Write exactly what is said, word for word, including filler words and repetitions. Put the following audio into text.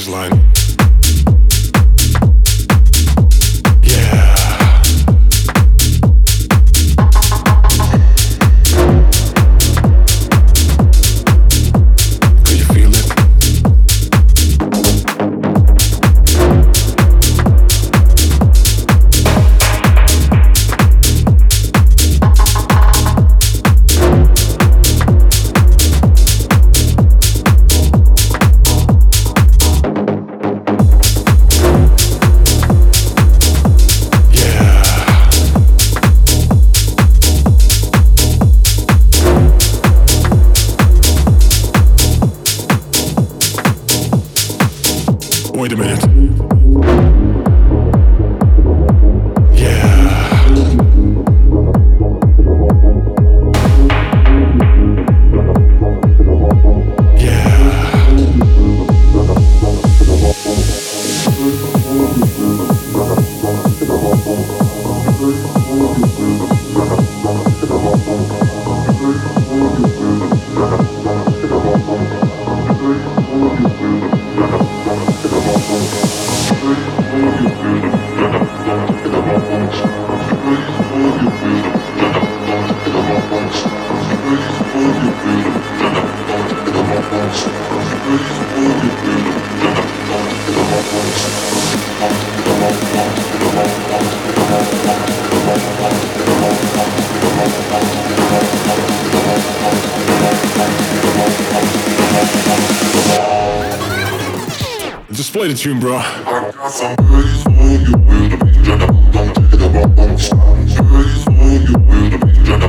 baseline. Yeah. Can you feel it? Wait a minute. Yeah. Just play the tune, bro. I got some goodies for you, will the beat, and I'm gonna take it up on style. Goodies for you, will the beat, and